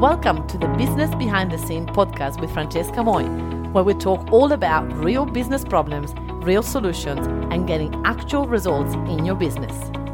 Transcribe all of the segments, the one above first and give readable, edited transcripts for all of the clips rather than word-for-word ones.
Welcome to the Business Behind the Scene podcast with Francesca Moy, where we talk all about real business problems, real solutions, and getting actual results in your business.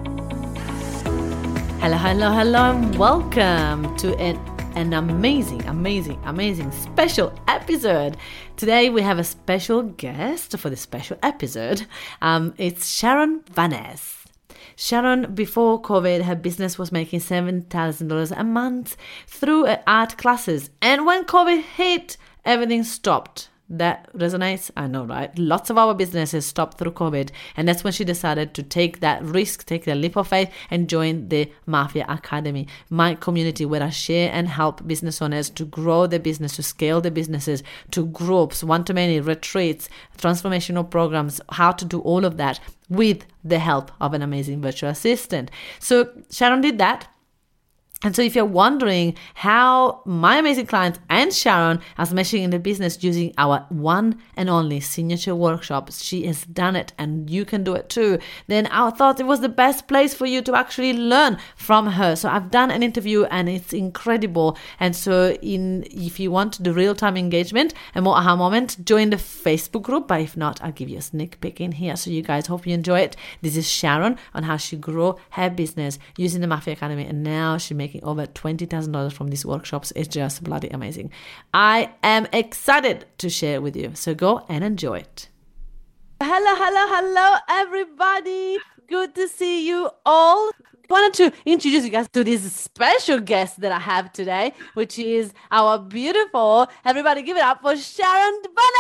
Hello, and welcome to an amazing special episode. Today we have a special guest for the special episode. It's Sharon Vaness. Sharon, before COVID, her business was making $7,000 a month through art classes. And when COVID hit, everything stopped. That resonates? I know, right? Lots of our businesses stopped through COVID. And that's when she decided to take that risk, take the leap of faith and join the Mafia Academy, my community where I share and help business owners to grow their business, to scale their businesses, to groups, one-to-many, retreats, transformational programs, how to do all of that with the help of an amazing virtual assistant. So Sharon did that. And so if you're wondering how my amazing clients and Sharon are smashing in the business using our one and only signature workshops, she has done it and you can do it too, then I thought it was the best place for you to actually learn from her. So I've done an interview and it's incredible. And so if you want the real-time engagement and more aha moment, join the Facebook group. But if not, I'll give you a sneak peek in here. So you guys, hope you enjoy it. This is Sharon on how she grew her business using the Mafia Academy, and now she's making over $20,000 from these workshops. It's just bloody amazing. I am excited to share with you. So go and enjoy it. Hello, everybody. Good to see you all. I wanted to introduce you guys to this special guest that I have today, which is our beautiful, everybody give it up for Sharon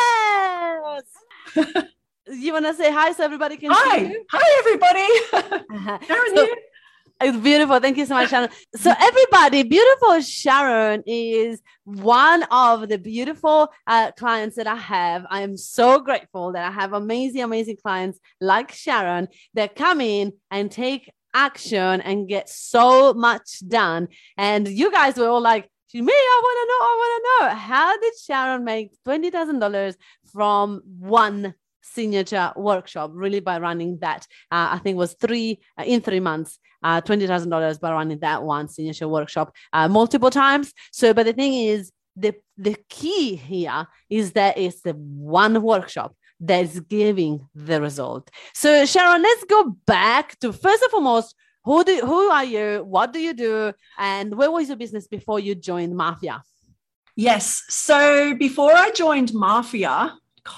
Vaness. You want to say hi so everybody can see you? Hi, everybody. Sharon here. It's beautiful. Thank you so much, Sharon. So everybody, beautiful Sharon is one of the beautiful clients that I have. I am so grateful that I have amazing clients like Sharon that come in and take action and get so much done. And you guys were all like, I want to know. How did Sharon make $20,000 from one signature workshop, really by running that? I think it was in 3 months. $20,000 by running that one signature workshop multiple times. So, but the thing is, the key here is that it's the one workshop that's giving the result. So, Sharon, let's go back to, first and foremost, who are you? What do you do? And where was your business before you joined Mafia? Yes. So before I joined Mafia,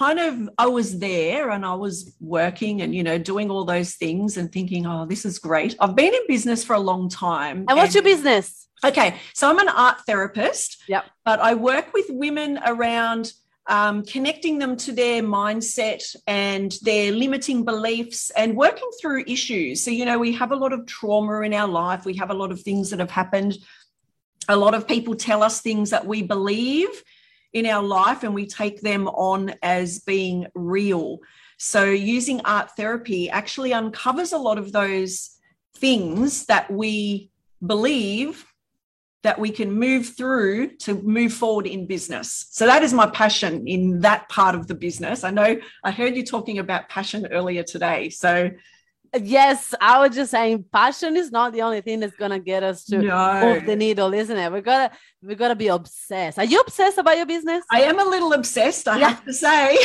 I was there and I was working and, doing all those things and thinking, oh, this is great. I've been in business for a long time. And what's your business? Okay. So I'm an art therapist. Yep. But I work with women around connecting them to their mindset and their limiting beliefs and working through issues. So, we have a lot of trauma in our life. We have a lot of things that have happened. A lot of people tell us things that we believe in our life and we take them on as being real. So using art therapy actually uncovers a lot of those things that we believe that we can move through to move forward in business. So that is my passion in that part of the business. I heard you talking about passion earlier today. So yes, I was just saying passion is not the only thing that's going to get us to move the needle, isn't it? We got to be obsessed. Are you obsessed about your business? I am a little obsessed, I have to say.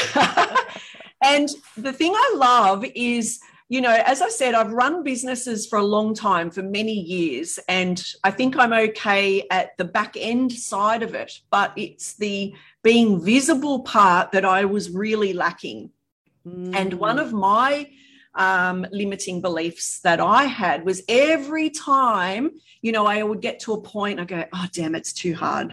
And the thing I love is, as I said, I've run businesses for a long time, for many years, and I think I'm okay at the back end side of it, but it's the being visible part that I was really lacking. And one of my limiting beliefs that I had was every time, I would get to a point, I go, oh, damn, it's too hard.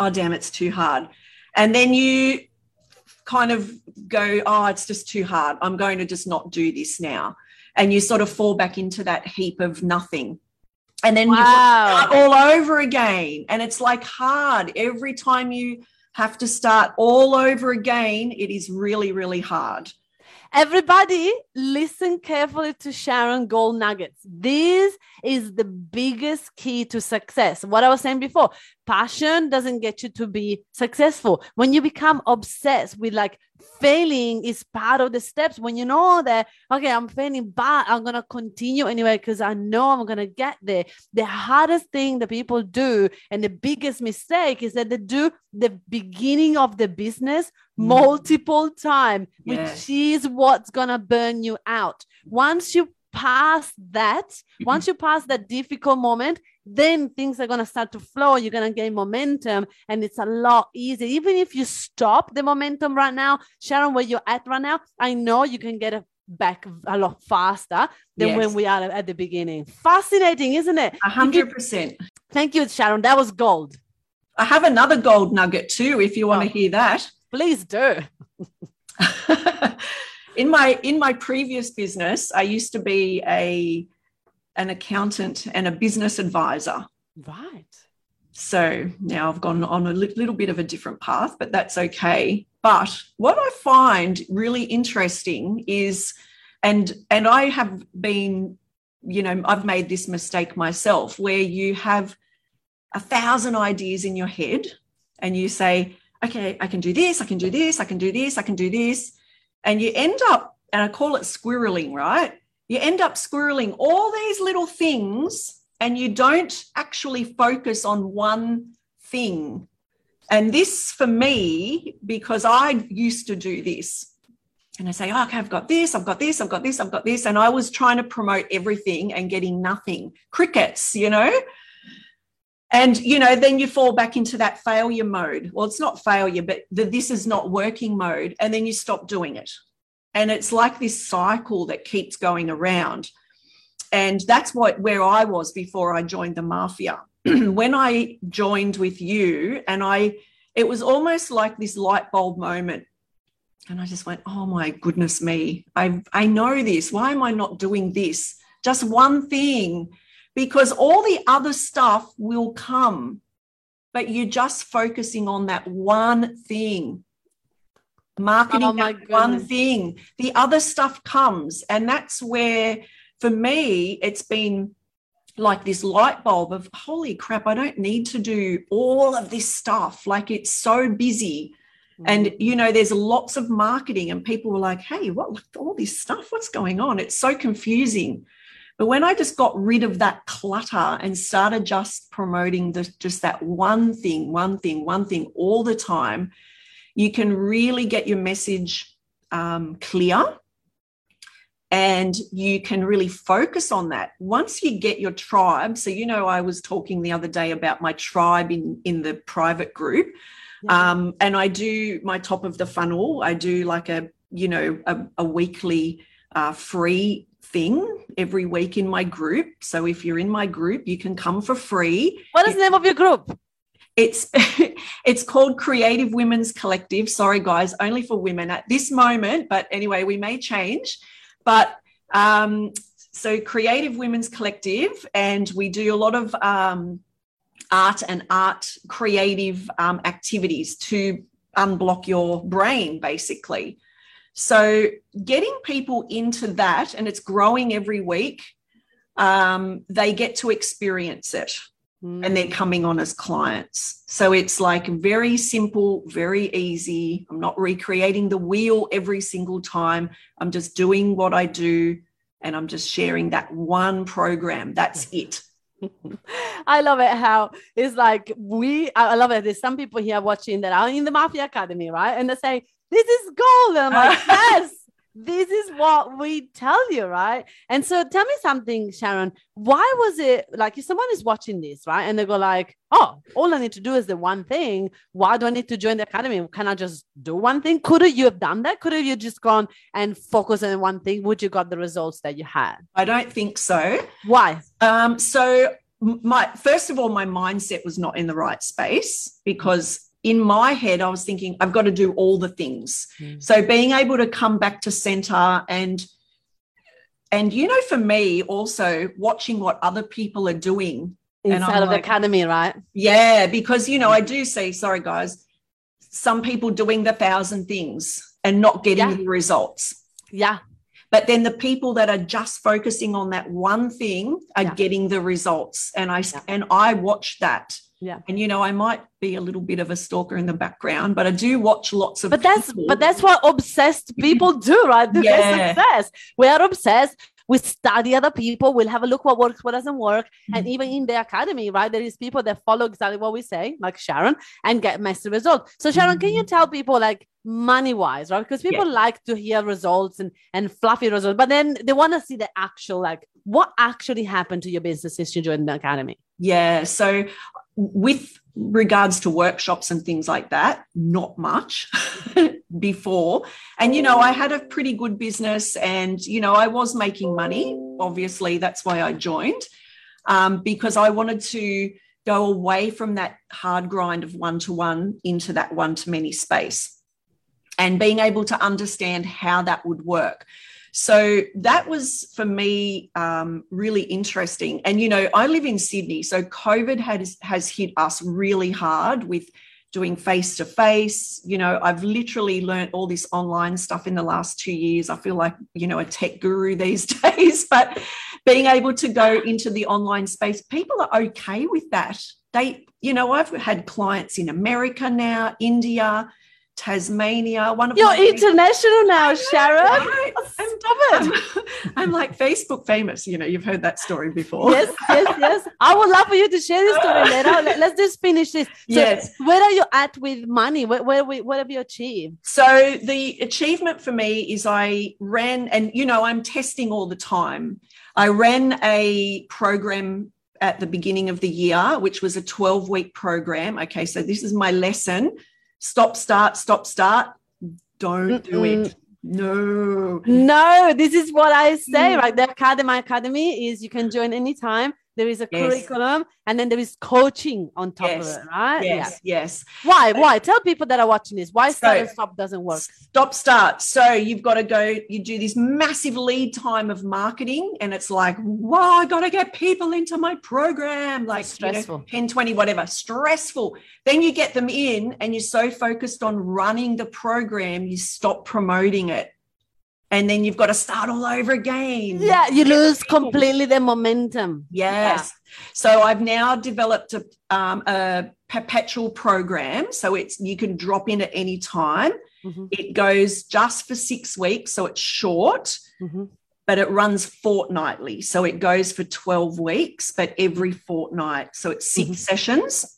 And then you kind of go, oh, it's just too hard. I'm going to just not do this now. And you sort of fall back into that heap of nothing. And then you start all over again. And it's like hard. Every time you have to start all over again, it is really, really hard. Everybody, listen carefully to Sharon Gold Nuggets. This is the biggest key to success. What I was saying before, passion doesn't get you to be successful. When you become obsessed with like failing is part of the steps, when you know that, okay, I'm failing, but I'm going to continue anyway because I know I'm going to get there. The hardest thing that people do and the biggest mistake is that they do the beginning of the business multiple times, which is what's going to burn you out. Once you pass that difficult moment, then things are going to start to flow. You're going to gain momentum and it's a lot easier. Even if you stop the momentum right now, Sharon, where you're at right now, I know you can get it back a lot faster than when we are at the beginning. Fascinating, isn't it? 100%. Thank you, Sharon. That was gold. I have another gold nugget too, if you want to hear that. Please do. In my previous business, I used to be an accountant and a business advisor. Right. So now I've gone on a little bit of a different path, but that's okay. But what I find really interesting is, and I have been, I've made this mistake myself, where you have 1,000 ideas in your head and you say, okay, I can do this, I can do this, I can do this, I can do this. And you end up, and I call it squirreling, right? You end up squirreling all these little things and you don't actually focus on one thing. And this for me, because I used to do this, and I say, oh, okay, I've got this, I've got this, I've got this, I've got this. And I was trying to promote everything and getting nothing. Crickets, And, then you fall back into that failure mode. Well, it's not failure, but this is not working mode. And then you stop doing it. And it's like this cycle that keeps going around. And that's where I was before I joined the Mafia. When I joined with you, and it was almost like this light bulb moment. And I just went, oh my goodness me, I know this. Why am I not doing this? Just one thing. Because all the other stuff will come, but you're just focusing on that one thing, marketing that one thing. The other stuff comes. And that's where, for me, it's been like this light bulb of, holy crap, I don't need to do all of this stuff. Like, it's so busy. And, there's lots of marketing and people were like, hey, what, all this stuff, what's going on? It's so confusing. But when I just got rid of that clutter and started just promoting just that one thing all the time, you can really get your message clear and you can really focus on that. Once you get your tribe, so, I was talking the other day about my tribe in the private group, and I do my top of the funnel. I do like a weekly free thing every week in my group. So if you're in my group, you can come for free. What is the name of your group? It's called Creative Women's Collective. Sorry, guys, only for women at this moment. But anyway, we may change. But so Creative Women's Collective, and we do a lot of art creative activities to unblock your brain, basically. So getting people into that, and it's growing every week, they get to experience it and they're coming on as clients. So it's like very simple, very easy. I'm not recreating the wheel every single time. I'm just doing what I do and I'm just sharing that one program. That's it. I love it how it's like I love it. There's some people here watching that are in the Mafia Academy, right? And they say, this is gold. And I'm like, yes, this is what we tell you, right? And so tell me something, Sharon, why was it like, if someone is watching this, right? And they go like, oh, all I need to do is the one thing. Why do I need to join the academy? Can I just do one thing? Could you have done that? Could you just gone and focus on one thing? Would you got the results that you had? I don't think so. Why? So first of all, my mindset was not in the right space, because in my head, I was thinking, I've got to do all the things. So being able to come back to center and for me also watching what other people are doing. Inside of the academy, right? Yeah, because, I do see, sorry, guys, some people doing the 1,000 things and not getting the results. Yeah. But then the people that are just focusing on that one thing are getting the results. And I watch that. Yeah. And, you know, I might be a little bit of a stalker in the background, but I do watch lots of But that's what obsessed people do, right? Yeah. Success. We are obsessed. We study other people. We'll have a look what works, what doesn't work. And even in the academy, right, there is people that follow exactly what we say, like Sharon, and get massive results. So Sharon, can you tell people like money-wise, right? Because people like to hear results and fluffy results, but then they want to see the actual, like what actually happened to your business since you joined the academy. Yeah. So with regards to workshops and things like that, not much before. And, you know, I had a pretty good business and, you know, I was making money. Obviously, that's why I joined, because I wanted to go away from that hard grind of one-to-one into that one-to-many space and being able to understand how that would work. So that was, for me, really interesting. And, you know, I live in Sydney, so COVID has hit us really hard with doing face-to-face. You know, I've literally learned all this online stuff in the last 2 years. I feel like, you know, a tech guru these days, but being able to go into the online space, people are okay with that. They, you know, I've had clients in America now, India, Tasmania. You're international now, Sharon. Right? Stop it. I'm like Facebook famous. You know, you've heard that story before. Yes. I would love for you to share this story later. Let's just finish this. So yes. Where are you at with money? What have you achieved? So the achievement for me is I ran, and, you know, I'm testing all the time. I ran a program at the beginning of the year, which was a 12-week program. Okay, so this is my lesson. Stop, start. Don't do it. No, this is what I say, right? The academy is you can join anytime. There is a curriculum and then there is coaching on top of it, right? Yes. Why? Tell people that are watching this. Why start and stop doesn't work? Stop, start. So you've got to go, you do this massive lead time of marketing and it's like, wow, I got to get people into my program. Like stressful. 10, 20, whatever, stressful. Then you get them in and you're so focused on running the program, you stop promoting it. And then you've got to start all over again. Yeah, you lose completely the momentum. Yes. Yeah. So I've now developed a perpetual program. So you can drop in at any time. Mm-hmm. It goes just for 6 weeks. So it's short, but it runs fortnightly. So it goes for 12 weeks, but every fortnight. So it's 6 sessions.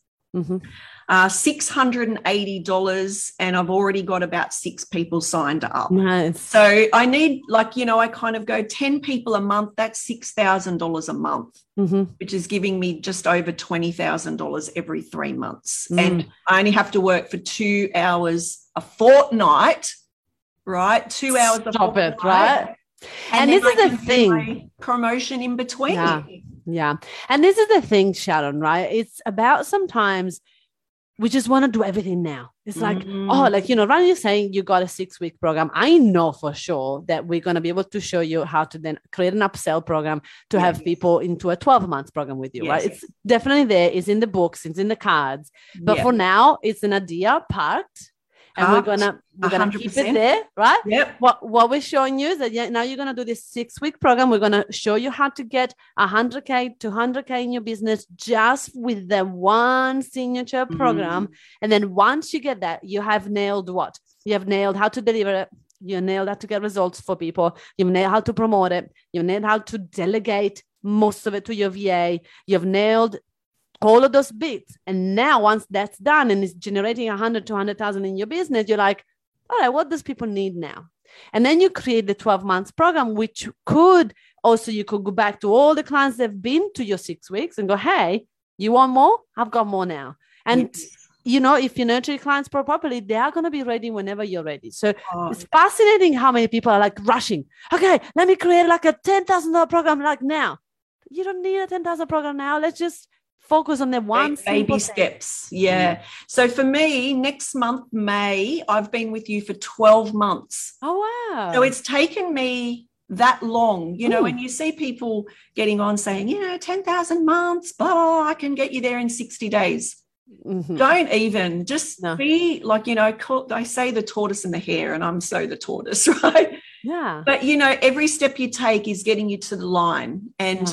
$680, and I've already got about 6 people signed up. Nice. So I need, like, you know, I kind of go 10 people a month. That's $6,000 a month, which is giving me just over $20,000 every 3 months. And I only have to work for 2 hours a fortnight, right? 2 hours a fortnight. Stop it, right? And this is the thing. Promotion in between. Yeah. And this is the thing, Sharon, right? It's about sometimes we just want to do everything now. It's like, like, you know, Ryan, you're saying you got a 6-week program. I know for sure that we're going to be able to show you how to then create an upsell program to have people into a 12-month program with you, right? It's definitely there. It's in the books. It's in the cards. But for now, it's an idea parked. And we're gonna keep it there, right? Yep. What we're showing you is that now you're gonna do this 6-week program. We're gonna show you how to get 100K, 200K in your business just with the one signature program. And then once you get that, you have nailed what? You have nailed how to deliver it. You nailed how to get results for people. You've nailed how to promote it. You've nailed how to delegate most of it to your VA. You've nailed all of those bits. And now once that's done and it's generating 100, 200,000 in your business, you're like, all right, what does people need now? And then you create the 12 months program, which could also, you could go back to all the clients that have been to your 6 weeks and go, hey, you want more? I've got more now. And you know, if you nurture your clients properly, they are going to be ready whenever you're ready. So it's fascinating how many people are like rushing. Okay, let me create like a $10,000 program like now. You don't need a $10,000 program now. Let's just focus on the one baby steps. Yeah. So for me, next month, May, I've been with you for 12 months. Oh, wow. So it's taken me that long, you know, when you see people getting on saying, you know, 10,000 months, I can get you there in 60 days. Don't even just be like, you know, I say the tortoise and the hare, and I'm so the tortoise, right? Yeah. But, you know, every step you take is getting you to the line. And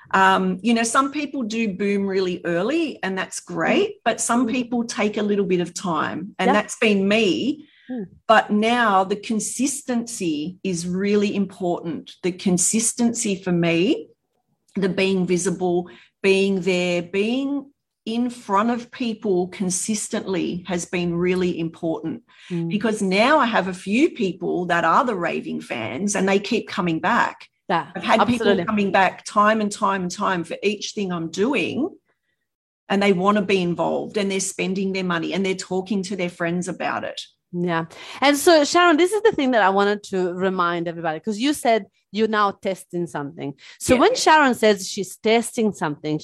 Some people do boom really early and that's great, but some people take a little bit of time, and that's been me. But now the consistency is really important. The consistency for me, the being visible, being there, being in front of people consistently has been really important, because now I have a few people that are the raving fans and they keep coming back. Yeah, I've had people coming back time and time and time for each thing I'm doing, and they want to be involved, and they're spending their money and they're talking to their friends about it. Yeah. And so, Sharon, this is the thing that I wanted to remind everybody, because you said you're now testing something. So when Sharon says she's testing something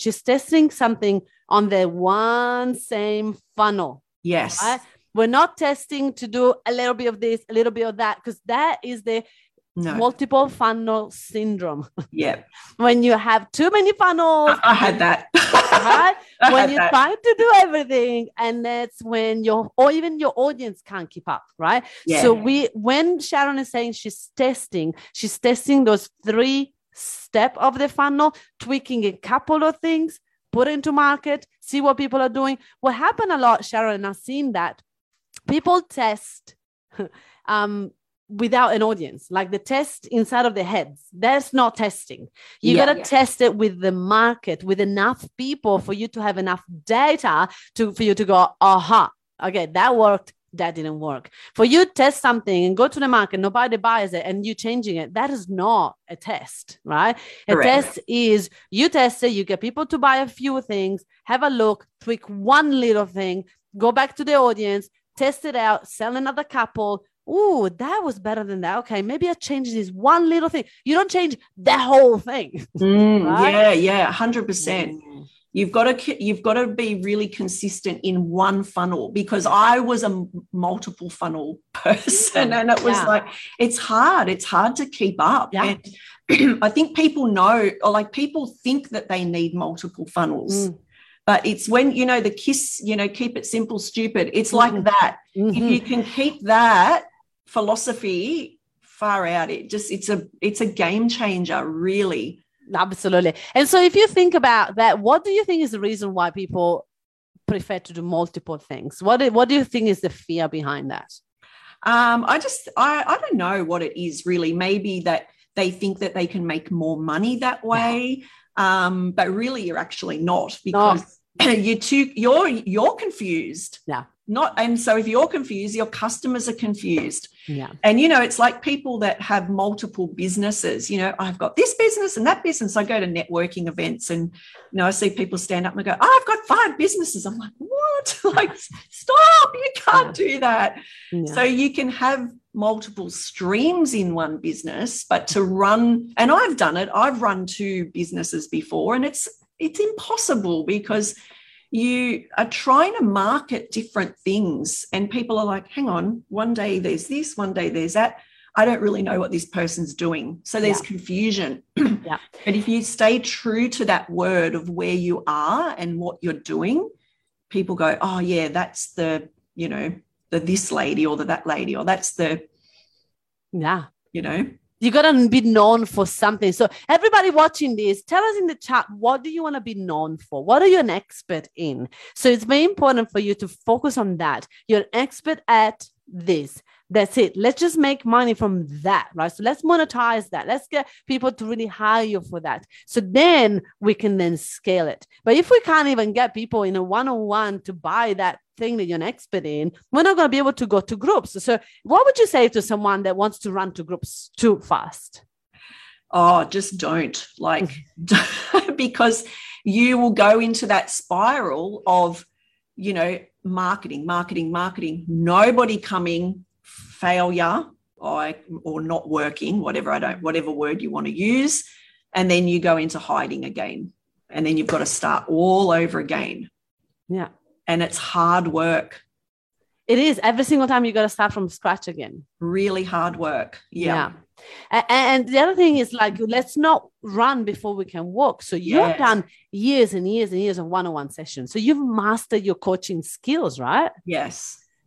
on the one same funnel. Yes. Right? We're not testing to do a little bit of this, a little bit of that, because that is the multiple funnel syndrome. Yeah. When you have too many funnels. I had that. Right? When you're trying to do everything, and that's when even your audience can't keep up, right? Yeah. So when Sharon is saying she's testing those 3 steps of the funnel, tweaking a couple of things, put into market, see what people are doing. What happened a lot, Sharon, and I've seen that people test without an audience, like the test inside of their heads. That's not testing. You got to test it with the market, with enough people for you to have enough data for you to go, aha, okay, that worked, that didn't work. For you to test something and go to the market, nobody buys it, and you changing it, that is not a test, right? Correct. A test is you test it, you get people to buy a few things, have a look, tweak one little thing, go back to the audience, test it out, sell another couple. Oh, that was better than that. Okay, maybe I changed this one little thing. You don't change the whole thing. Right? Yeah, 100%. You've got to be really consistent in one funnel, because I was a multiple funnel person, and it was like it's hard to keep up. Yeah. And I think people know, or like people think that they need multiple funnels. But it's when, the KISS, keep it simple, stupid. It's like that. If you can keep that philosophy far out, it's a game changer, really. Absolutely. And so if you think about that, what do you think is the reason why people prefer to do multiple things? What do you think is the fear behind that? I don't know what it is really. Maybe that they think that they can make more money that way. But really you're actually not, because you're confused. Yeah. And so if you're confused, your customers are confused. Yeah. And, it's like people that have multiple businesses, I've got this business and that business. I go to networking events and, I see people stand up and go, I've got 5 businesses. I'm like, what? Like, stop, you can't do that. Yeah. So you can have multiple streams in one business, but to run, and I've done it, I've run 2 businesses before, and it's impossible, because you are trying to market different things and people are like, hang on, one day there's this, one day there's that. I don't really know what this person's doing. So there's confusion. Yeah. But if you stay true to that word of where you are and what you're doing, people go, oh yeah, that's the this lady or that lady, or that's the, You got to be known for something. So everybody watching this, tell us in the chat, what do you want to be known for? What are you an expert in? So it's very important for you to focus on that. You're an expert at this. That's it. Let's just make money from that, right? So let's monetize that. Let's get people to really hire you for that. So then we can then scale it. But if we can't even get people in a one-on-one to buy that thing that you're an expert in, we're not going to be able to go to groups. So what would you say to someone that wants to run to groups too fast? Oh, just don't. Because you will go into that spiral of, marketing, nobody coming, failure, or not working, whatever word you want to use. And then you go into hiding again. And then you've got to start all over again. Yeah. And it's hard work. It is. Every single time you got to start from scratch again. Really hard work. Yeah. And the other thing is, let's not run before we can walk. So you've done years and years and years of one-on-one sessions. So you've mastered your coaching skills, right? Yes.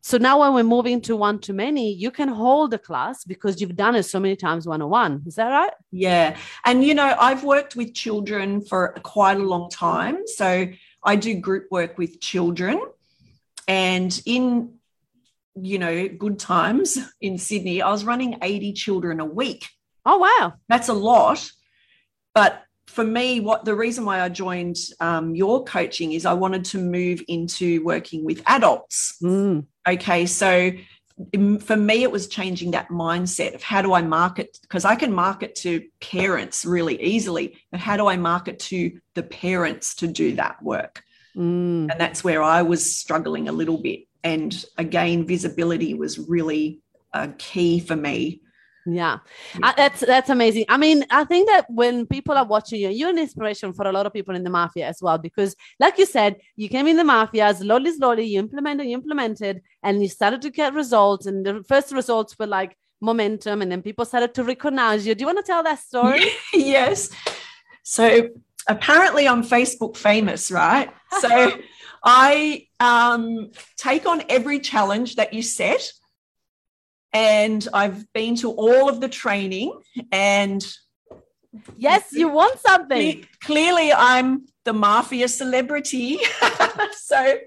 So now when we're moving to one-to-many, you can hold the class because you've done it so many times one-on-one. Is that right? Yeah. And, I've worked with children for quite a long time. So I do group work with children. And in, good times in Sydney, I was running 80 children a week. Oh, wow. That's a lot. But for me, the reason why I joined your coaching is I wanted to move into working with adults. Okay, so for me, it was changing that mindset of how do I market, because I can market to parents really easily, but how do I market to the parents to do that work? And that's where I was struggling a little bit. And again, visibility was really key for me. Yeah. That's amazing. I mean, I think that when people are watching you, you're an inspiration for a lot of people in the mafia as well, because like you said, you came in the mafia slowly, you implemented, and you started to get results. And the first results were like momentum, and then people started to recognize you. Do you want to tell that story? Yes. So apparently I'm Facebook famous, right? So I take on every challenge that you set. And I've been to all of the training, and yes, you want something. Clearly, I'm the mafia celebrity. So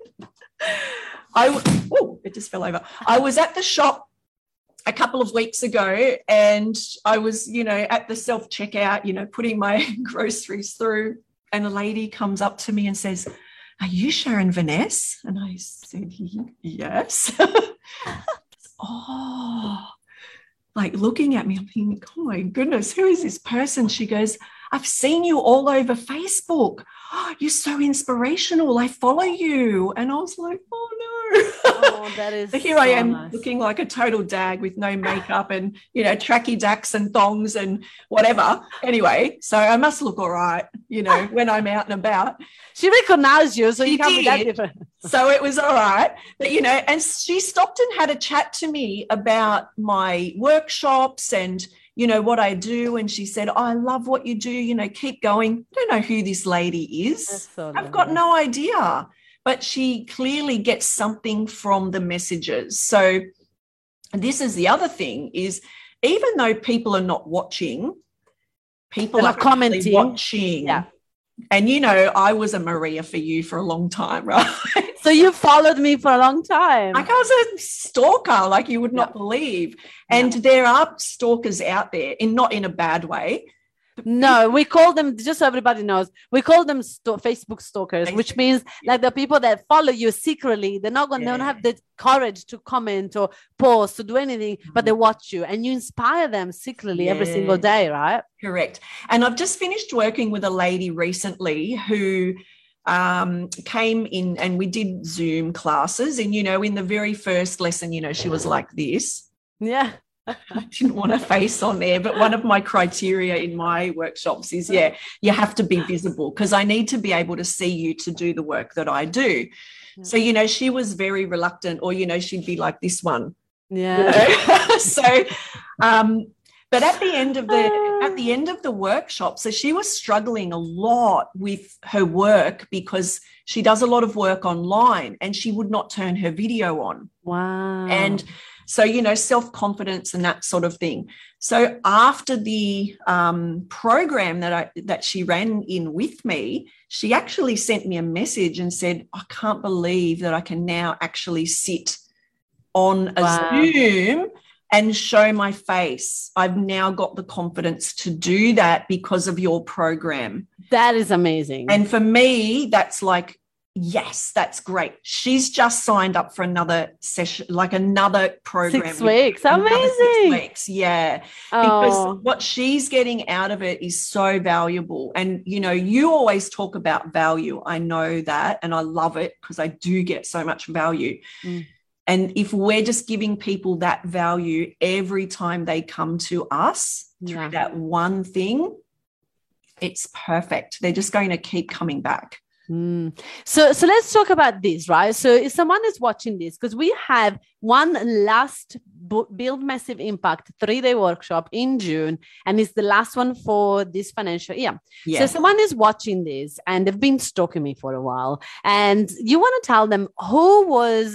it just fell over. I was at the shop a couple of weeks ago, and I was, at the self-checkout, putting my groceries through, and a lady comes up to me and says, "Are you Sharon Vaness?" And I said, "Yes." Oh, like looking at me, I'm thinking, oh my goodness, who is this person? She goes, "I've seen you all over Facebook. Oh, you're so inspirational. I follow you." And I was like, oh no. Oh, that is so here so I am nice. Looking like a total dag with no makeup and, tracky dacks and thongs and whatever. Anyway, so I must look all right, when I'm out and about. She recognized you, so She you can't be that did. different. So it was all right. But, and she stopped and had a chat to me about my workshops and, what I do. And she said, "Oh, I love what you do, keep going." I don't know who this lady is. So I've got no idea. But she clearly gets something from the messages. So this is the other thing is, even though people are not watching, people are commenting, watching. Yeah. And, I was a Maria for you for a long time, right? So you followed me for a long time. Like I was a stalker, like you would not believe. And there are stalkers out there, not in a bad way. No, we call them, just so everybody knows, we call them Facebook stalkers, which means like the people that follow you secretly. They're not going to have the courage to comment or post to do anything, but they watch you and you inspire them secretly every single day, right? Correct. And I've just finished working with a lady recently who came in, and we did Zoom classes. And, in the very first lesson, she was like this. Yeah. I didn't want a face on there, but one of my criteria in my workshops is, you have to be visible, because I need to be able to see you to do the work that I do. Yeah. So, she was very reluctant, or, she'd be like this one. Yeah. So, but at the end of the workshop, so she was struggling a lot with her work because she does a lot of work online and she would not turn her video on. Wow. And so, self-confidence and that sort of thing. So after the program that she ran in with me, she actually sent me a message and said, "I can't believe that I can now actually sit on a Zoom and show my face. I've now got the confidence to do that because of your program." That is amazing. And for me, that's like, yes, that's great. She's just signed up for another session, like another program. 6 weeks. Amazing. 6 weeks. Yeah. Because what she's getting out of it is so valuable. And, you always talk about value. I know that. And I love it because I do get so much value. And if we're just giving people that value every time they come to us through that one thing, it's perfect. They're just going to keep coming back. So let's talk about this, right? So if someone is watching this, because we have one last Build Massive Impact 3-day workshop in June, and it's the last one for this financial year. So someone is watching this and they've been stalking me for a while, and you want to tell them who was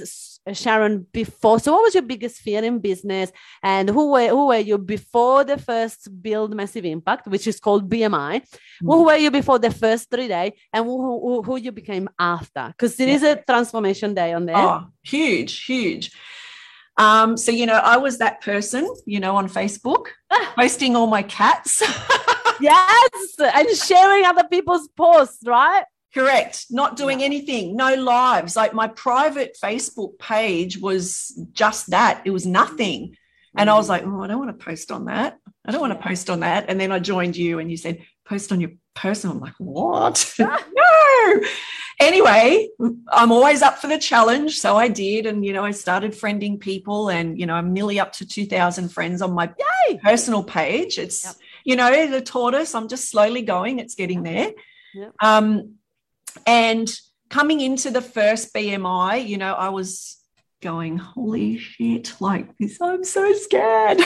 Sharon, before? So what was your biggest fear in business, and who were you before the first Build Massive Impact, which is called BMI? Who were you before the first 3 days, and who you became after? Because there is a transformation day on there. Oh, huge. So, I was that person, on Facebook, posting all my cats. Yes, and sharing other people's posts, right? Correct. Not doing anything, no lives. Like my private Facebook page was just that. It was nothing. And I was like, I don't want to post on that. And then I joined you and you said, post on your personal. I'm like, what? No. Anyway, I'm always up for the challenge. So I did. And, I started friending people and, I'm nearly up to 2,000 friends on my personal page. It's, the tortoise, I'm just slowly going. It's getting there. Yep. And coming into the first BMI, I was going, holy shit, like this, I'm so scared,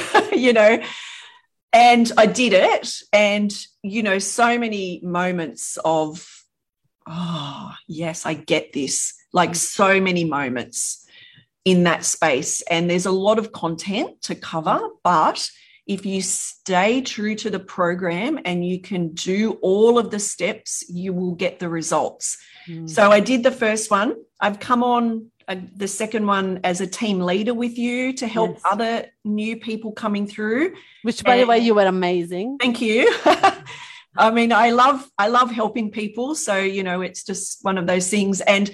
and I did it. And, so many moments of, oh, yes, I get this, like so many moments in that space. And there's a lot of content to cover, but if you stay true to the program and you can do all of the steps, you will get the results. So I did the first one. I've come on the second one as a team leader with you to help other new people coming through. Which, by the way, you were amazing. Thank you. I mean, I love helping people. So, it's just one of those things. And,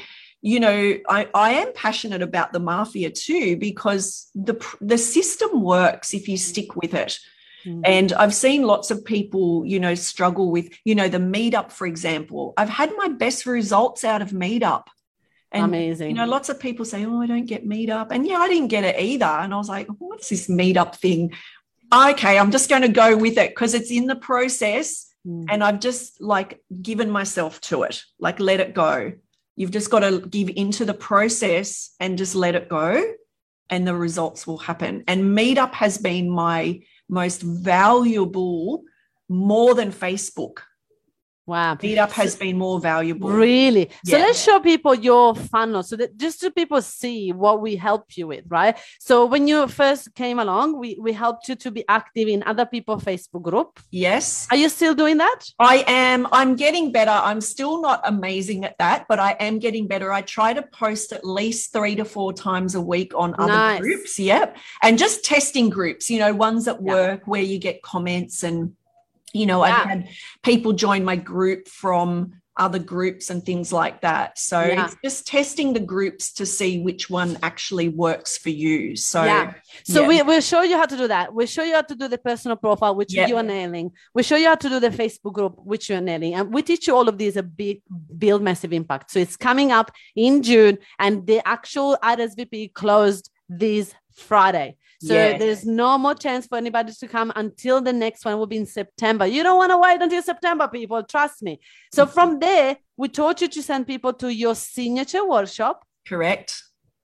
I am passionate about the mafia too, because the system works if you stick with it. And I've seen lots of people, struggle with, the Meetup, for example. I've had my best results out of Meetup. And, amazing. Lots of people say, oh, I don't get Meetup. And I didn't get it either. And I was like, what's this Meetup thing? Okay, I'm just going to go with it because it's in the process. And I've just given myself to it, let it go. You've just got to give into the process and just let it go, and the results will happen. And Meetup has been my most valuable, more than Facebook. Wow. Meetup has been more valuable. Really? So let's show people your funnel so that just so people see what we help you with, right? So when you first came along, we helped you to be active in other people's Facebook group. Yes. Are you still doing that? I am. I'm getting better. I'm still not amazing at that, but I am getting better. I try to post at least 3 to 4 times a week on other groups. Yep. And just testing groups, ones that work where you get comments and I've had people join my group from other groups and things like that. So it's just testing the groups to see which one actually works for you. So we'll show you how to do that. We'll show you how to do the personal profile, which you are nailing. We'll show you how to do the Facebook group, which you're nailing. And we teach you all of these, a big Build Massive Impact. So it's coming up in June, and the actual RSVP closed this Friday. So there's no more chance for anybody to come until the next one will be in September. You don't want to wait until September, people. Trust me. So from there, we taught you to send people to your signature workshop. Correct.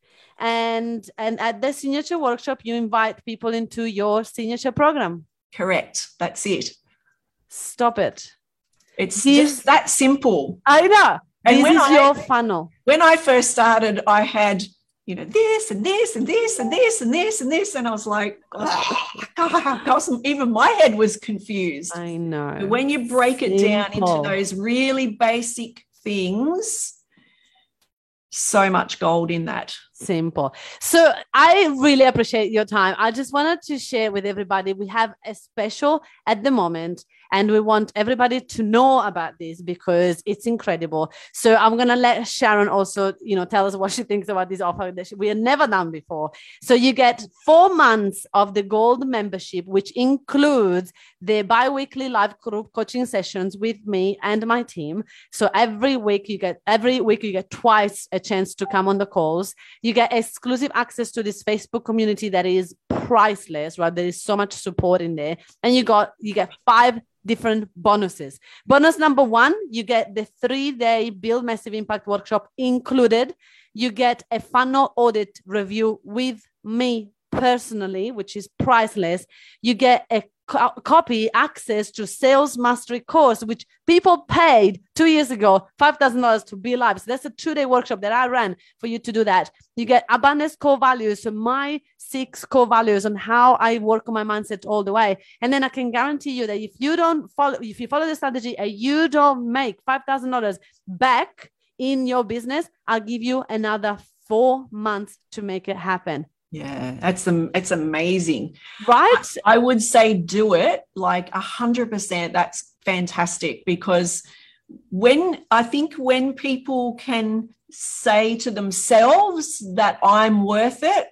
And at the signature workshop, you invite people into your signature program. Correct. That's it. Stop it. It's just that simple. I know. And this is your funnel. When I first started, I had this and this and this and this and this and this. And I was like, even my head was confused. I know. But when you break it down into those really basic things, so much gold in that. Simple. So I really appreciate your time. I just wanted to share with everybody, we have a special at the moment, and we want everybody to know about this because it's incredible. So I'm going to let Sharon also, tell us what she thinks about this offer that we have never done before. So you get 4 months of the gold membership, which includes the bi-weekly live group coaching sessions with me and my team. So every week you get twice a chance to come on the calls. You get exclusive access to this Facebook community that is priceless, right? There is so much support in there. And you get 5 different bonuses. Bonus number 1, you get the 3-day Build Massive Impact workshop included. You get a funnel audit review with me personally, which is priceless. You get a copy access to Sales Mastery course, which people paid 2 years ago, $5,000 to be live. So that's a 2-day workshop that I ran for you to do that. You get abundance core values. So my 6 core values on how I work on my mindset all the way. And then I can guarantee you that if you follow the strategy and you don't make $5,000 back in your business, I'll give you another 4 months to make it happen. Yeah, it's amazing. Right? I would say do it like 100%. That's fantastic, because when people can say to themselves that I'm worth it,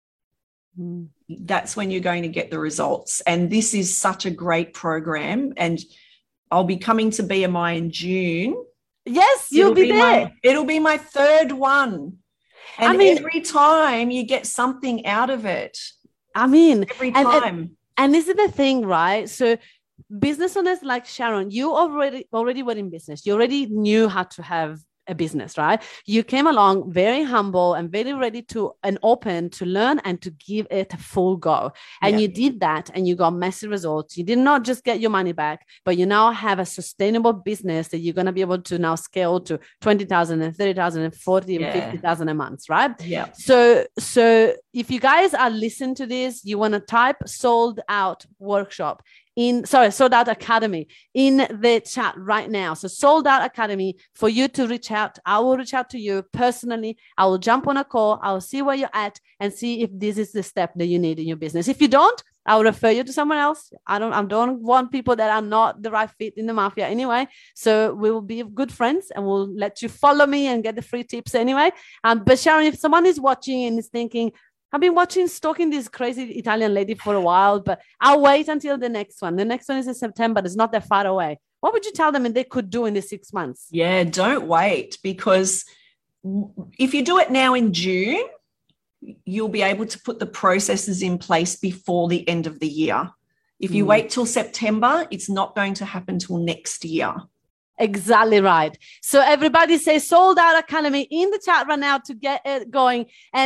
that's when you're going to get the results. And this is such a great program. And I'll be coming to BMI in June. Yes, you'll be there. It'll be my 3rd one. And every time you get something out of it. Every time. And this is the thing, right? So business owners like Sharon, you already were in business. You already knew how to have a business, right? You came along very humble and very ready to and open to learn and to give it a full go. And you did that and you got massive results. You did not just get your money back, but you now have a sustainable business that you're going to be able to now scale to 20,000 and 30,000 and 40 and 50,000 a month, right? Yeah. So if you guys are listening to this, you want to type sold out workshop sold out academy in the chat right now. So sold out academy for you to reach out. I will reach out to you personally. I will jump on a call. I will see where you're at and see if this is the step that you need in your business. If you don't, I will refer you to someone else. I don't want people that are not the right fit in the mafia anyway. So we will be good friends and we'll let you follow me and get the free tips anyway. But Sharon, if someone is watching and is thinking, I've been stalking this crazy Italian lady for a while, but I'll wait until the next one. The next one is in September. It's not that far away. What would you tell them they could do in the 6 months? Yeah, don't wait, because if you do it now in June, you'll be able to put the processes in place before the end of the year. If you wait till September, it's not going to happen till next year. Exactly right. So everybody say sold out academy in the chat right now to get it going.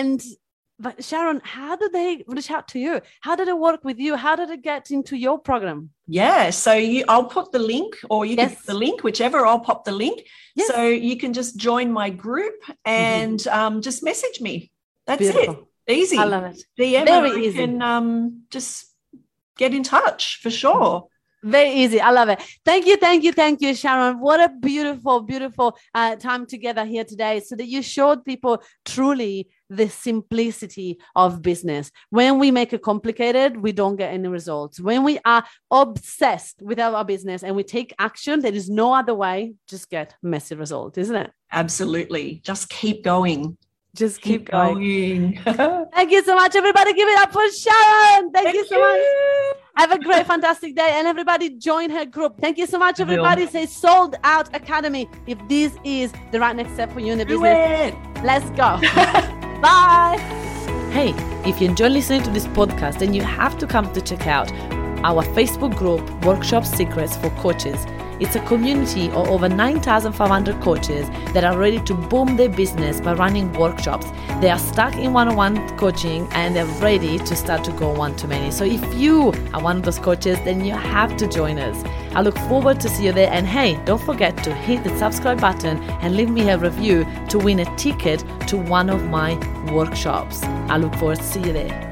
But Sharon, how did they reach out to you? How did it work with you? How did it get into your program? Yeah, so I'll put the link, or you can put the link, whichever. I'll pop the link. Yes. So you can just join my group and just message me. That's Beautiful. It. Easy. I love it. DM. Very easy. And just get in touch for sure. Very easy. I love it. Thank you, Sharon. What a beautiful, beautiful time together here today, so that you showed people truly the simplicity of business. When we make it complicated, we don't get any results. When we are obsessed with our business and we take action, there is no other way, just get massive results, isn't it? Absolutely. Just keep going. Just keep going. Thank you so much, everybody. Give it up for Sharon. Thank you so much. Have a great, fantastic day. And everybody join her group. Thank you so much, everybody. Say sold out academy if this is the right next step for you in the business. Let's go. Bye. Hey, if you enjoy listening to this podcast, then you have to come to check out our Facebook group, Workshop Secrets for Coaches. It's a community of over 9,500 coaches that are ready to boom their business by running workshops. They are stuck in one-on-one coaching and they're ready to start to go one-to-many. So if you are one of those coaches, then you have to join us. I look forward to see you there. And hey, don't forget to hit the subscribe button and leave me a review to win a ticket to one of my workshops. I look forward to see you there.